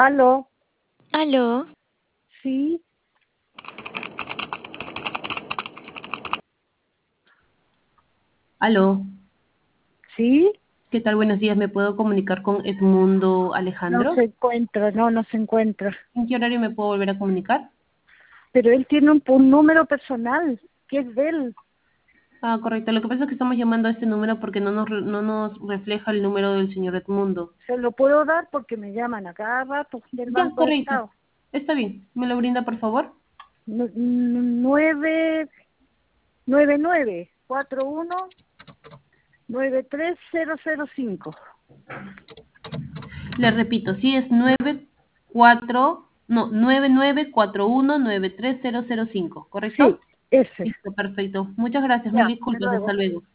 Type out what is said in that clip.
Aló, Aló, sí, Aló, sí, ¿qué tal? Buenos días. ¿Me puedo comunicar con Edmundo no Alejandro? se encuentra, no se encuentra. ¿En qué horario me puedo volver a comunicar? Pero él tiene un número personal, que es de él. Ah, correcto. Lo que pasa es que estamos llamando a este número porque no nos refleja el número del señor Edmundo. Se lo puedo dar porque me llaman a cada rato del Ya, Banco de correcto. Estado. Está bien. ¿Me lo brinda, por favor? 999419305. Le repito, sí es 9941930005, ¿correcto? Sí, ese. Listo, perfecto. Muchas gracias. Mil Ya, hasta disculpas. Hasta luego. luego.